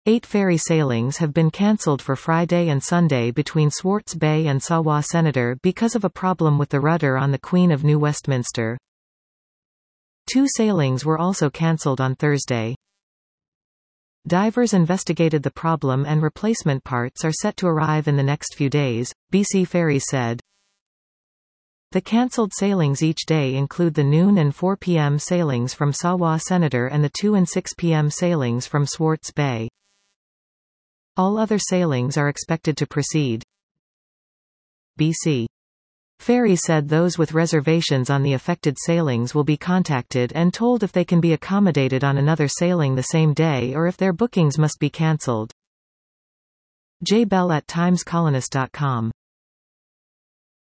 8 ferry sailings have been cancelled for Friday and Sunday between Swartz Bay and Sawa Senator because of a problem with the rudder on the Queen of New Westminster. 2 sailings were also cancelled on Thursday. Divers investigated the problem and replacement parts are set to arrive in the next few days, BC Ferries said. The cancelled sailings each day include the noon and 4 p.m. sailings from Sawa Senator and the 2 and 6 p.m. sailings from Swartz Bay. All other sailings are expected to proceed. BC Ferries said those with reservations on the affected sailings will be contacted and told if they can be accommodated on another sailing the same day or if their bookings must be cancelled. J. Bell at timescolonist.com